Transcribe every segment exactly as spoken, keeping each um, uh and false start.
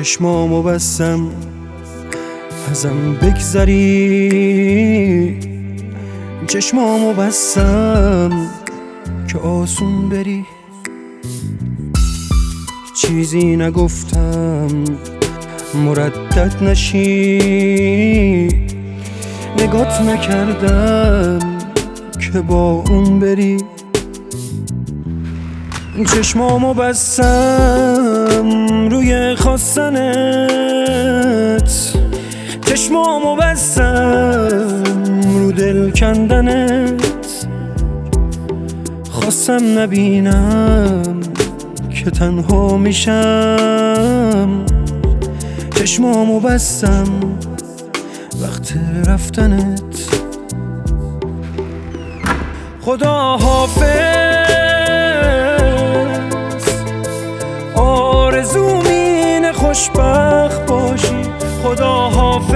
چشمامو بستم ازم بگذری، چشمامو بستم که آسون بری. چیزی نگفتم مردد نشی، نگات نکردم که با اون بری. چشمامو بستم روی خواستنت، چشمامو بستم رو دل کندنت. خواستم نبینم که تنها میشم، چشمامو بستم وقت رفتنت. خدا حافظ، آرزوم اینه خوشبخت باشی. خدا حافظ،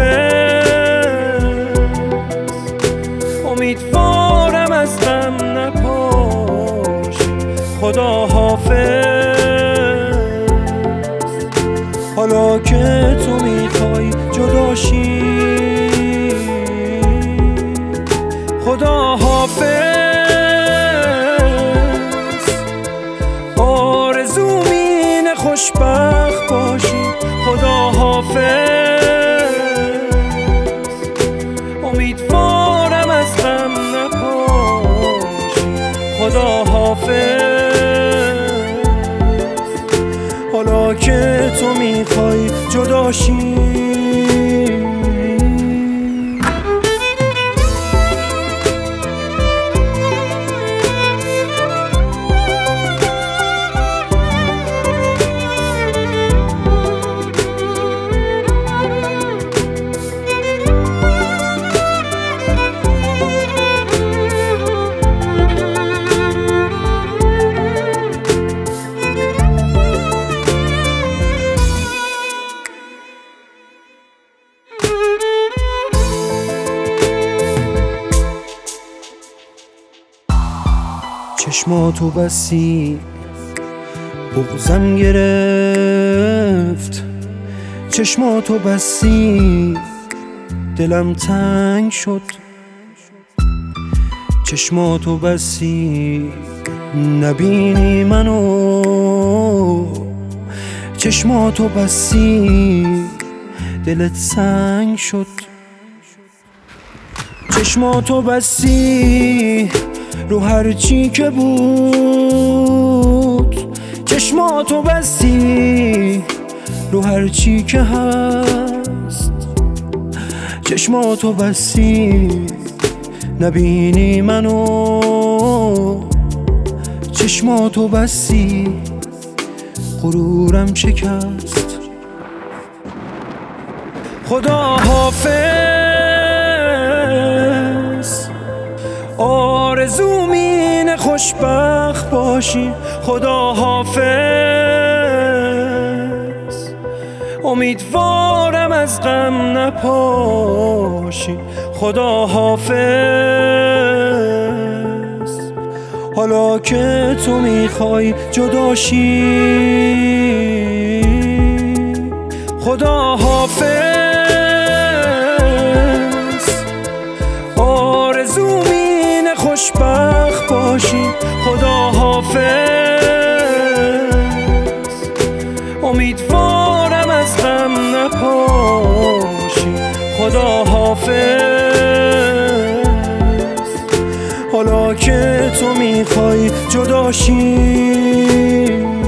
امیدوارم از غم نپاشی. خدا حافظ، حالا که تو میخوای جداشی. خدا حافظ، آرزوم اینه خوشبخت باشی. خدا حافظ، امیدوارم از غم نپاشی. خدا حافظ، حالا که تو میخوای جداشی. چشماتو بسی بغضم گرفت، چشماتو بسی دلم تنگ شد. چشماتو بسی نبینی منو، چشماتو بسی دلت سنگ شد. چشماتو بسی رو هر چی که بود، چشماتو بستی رو هر چی که هست. چشماتو بستی نبینی منو، چشماتو بستی غرورم شکست. خدا حافظ، آرزوم اینه خوشبخت باشی. خدا حافظ، امیدوارم از غم نپاشی. خدا حافظ، حالا که تو میخوای جداشی. خدا حافظ، آرزوم اینه خوشبخت باشی. خدا حافظ، امیدوارم از غم نپاشی. خدا حافظ، حالا که تو میخوای جداشی.